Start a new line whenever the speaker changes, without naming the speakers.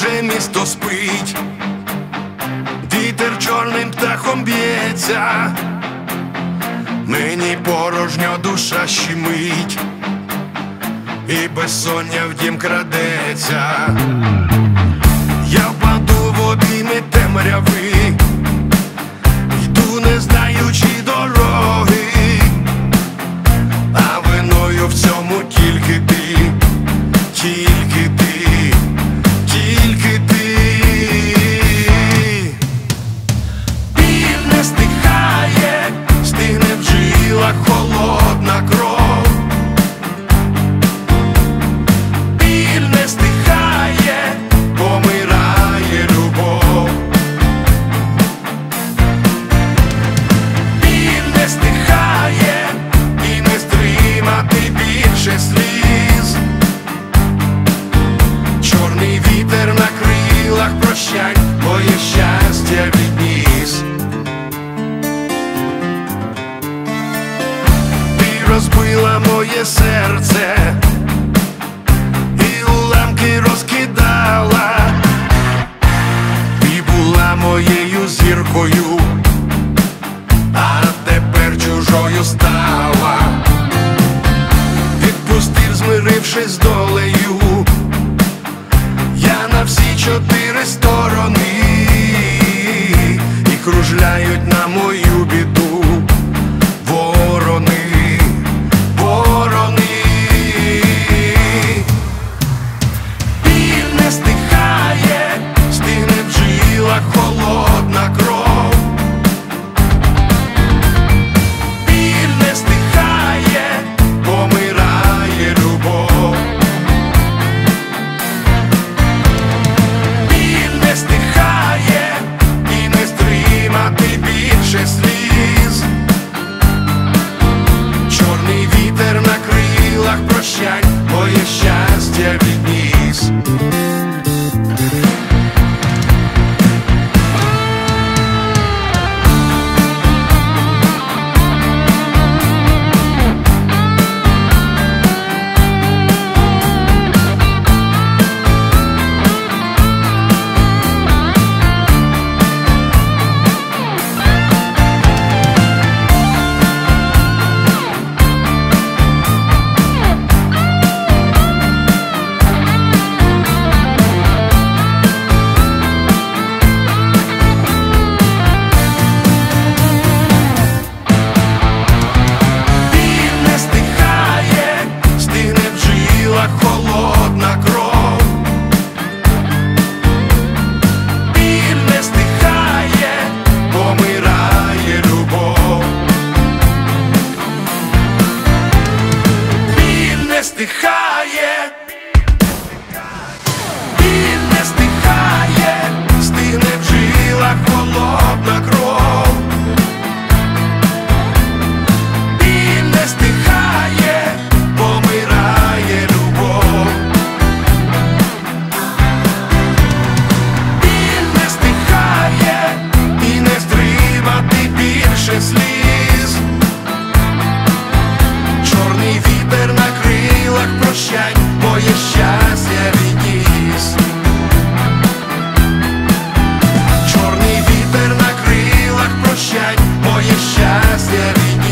вже місто спить, вітер чорним птахом б'ється, мені порожньо душа щемить, і безсоння в дім крадеться. Я впаду в обійми темряви, йду не знаючи дороги, а виною в цьому тільки ти, тільки ти, тільки ти. Біль не стихає, стигне в жилах холодна кров. Біль не стихає, помирає любов. Біль не стихає, і не стримати більше сліз. Чорний вітер на крилах прощань моє щастя відніс. Ти розбила моє серце і уламки розкидала. Ти була моєю зіркою, а тепер чужою стала. Відпустив, змирившись з долею, я на всі чотири сторони, і кружляють на мою біду ворони, ворони. Біль не стихає, стигне в жилах холодна кров. Біль не стихає, помирає любов. Біль не стихає, і не стримати більше сліз. Чорний вітер на крилах прощань моє щастя відніс. Холодна кров. Біль не стихає, помирає любов. Біль не стихає, біль не стихає, стигне в жилах холодна кров. Біль не стихає, помирає любов. Біль не стихає, і не стримати більше сліз. Чорний вітер на крилах прощань моє щастя відніс. Чорний вітер на крилах прощань моє щастя відніс.